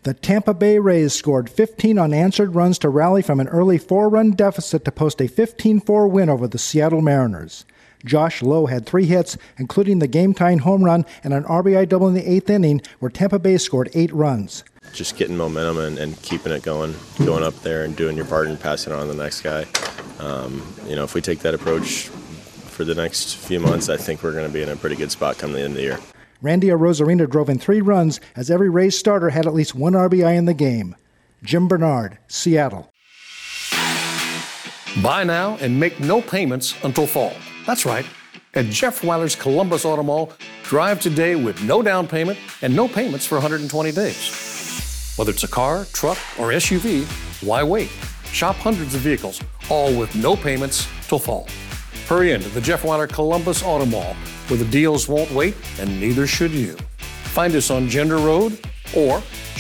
The Tampa Bay Rays scored 15 unanswered runs to rally from an early 4-run deficit to post a 15-4 win over the Seattle Mariners. Josh Lowe had 3 hits, including the game-tying home run and an RBI double in the 8th inning, where Tampa Bay scored 8 runs. Just getting momentum and keeping it going up there and doing your part and passing it on to the next guy. If we take that approach for the next few months, I think we're going to be in a pretty good spot come the end of the year. Randy Arozarena drove in 3 runs as every Rays starter had at least 1 RBI in the game. Jim Bernard, Seattle. Buy now and make no payments until fall. That's right. At Jeff Weiler's Columbus Auto Mall, drive today with no down payment and no payments for 120 days. Whether it's a car, truck, or SUV, why wait? Shop hundreds of vehicles, all with no payments till fall. Hurry into the Jeff Weiler Columbus Auto Mall, where the deals won't wait, and neither should you. Find us on Gender Road or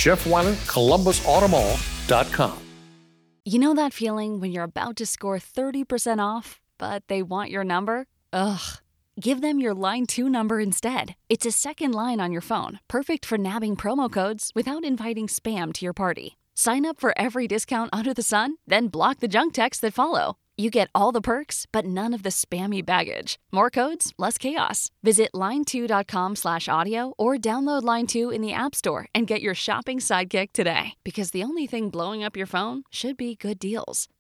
JeffWeilerColumbusAutomall.com. You know that feeling when you're about to score 30% off, but they want your number? Ugh. Give them your Line 2 number instead. It's a second line on your phone, perfect for nabbing promo codes without inviting spam to your party. Sign up for every discount under the sun, then block the junk texts that follow. You get all the perks, but none of the spammy baggage. More codes, less chaos. Visit line2.com/audio or download Line 2 in the App Store and get your shopping sidekick today. Because the only thing blowing up your phone should be good deals.